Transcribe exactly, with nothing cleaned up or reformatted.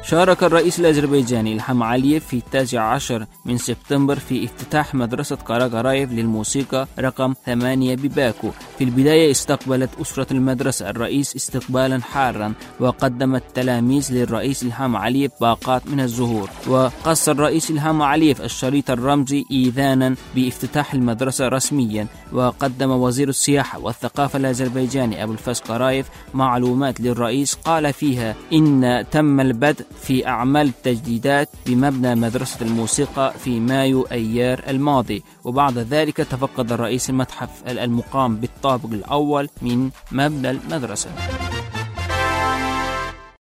شارك الرئيس الأذربيجاني إلهام علييف في التاسع عشر من سبتمبر في افتتاح مدرسة كاراغارايف للموسيقى رقم ثمانية بباكو. في البداية استقبلت أسرة المدرسة الرئيس استقبالا حارا، وقدم التلاميذ للرئيس إلهام علييف باقات من الزهور. وقص الرئيس إلهام علييف الشريط الرمزي إيذانا بافتتاح المدرسة رسميا. وقدم وزير السياحة والثقافة الأذربيجاني أبو الفز قرايف معلومات للرئيس قال فيها إن تم البدء في أعمال التجديدات بمبنى مدرسة الموسيقى في مايو أيار الماضي. وبعد ذلك تفقد الرئيس المتحف المقام بالطابق الأول من مبنى المدرسة.